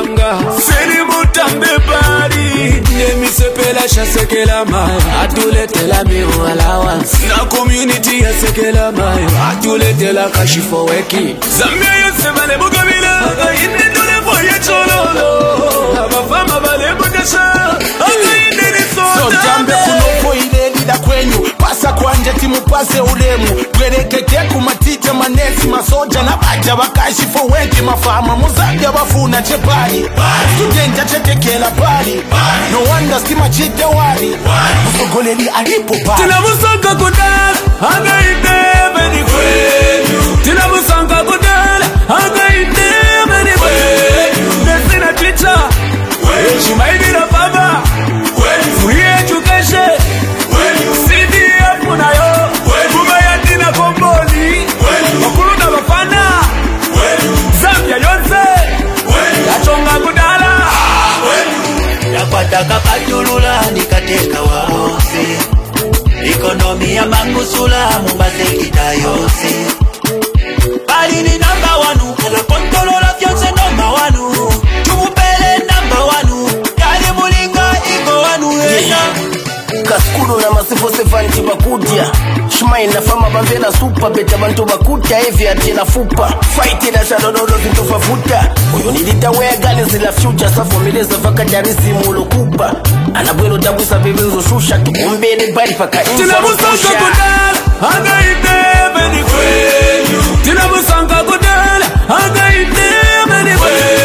yanga Seri mutambe bari Nemi sepela shasekela mayo Atuletela miu alawa Na community ya sekela mayo Atuletela kashifo weki Zambia yose bale bugabila Aga inde dole boye chololo Abafama bale bugasha Aga inde ni soda So jambe kunopo ile lida kwenyu Pasa kwanje timu pase ulemu Gwerekeke kumatite manesi masoja Na baja bakashifo weki mafama Muzabia bafuna chepari Tujenja chetekela pari No wonder stima chite wari Musogoleli alipo pari Tina musanga kudala Aga inde beni kwenyu Tina musanga kudala Aga inde beni kwenyu Nesina chicha Shimaidi na baba Free education CDF unayo Kumayati na komboli Wakulu na wafana Zambia yonze Yachonga kudala Yakwataka katulula nikateka waose Ekonomi ya mangusula mumbase kita yose Bali ni number one Kala kontolola fyonse number one Tumupele number one Kali mulinga iko wanu Kaskudo na masifo sefanti bakutia Shmai na fama bambela super Beta bantu bakutia Evi atela fupa Fight ila shadododo zintofafuta Uyo nilita wea gali zila future Safo mileza vaka jarisi mulo kupa Anabwelo tabusa bebenzo shusha Tukumbele bari paka info Tina musanga kudala Aga inde beni kwenyu Tina musanga kudala Aga inde beni kwenyu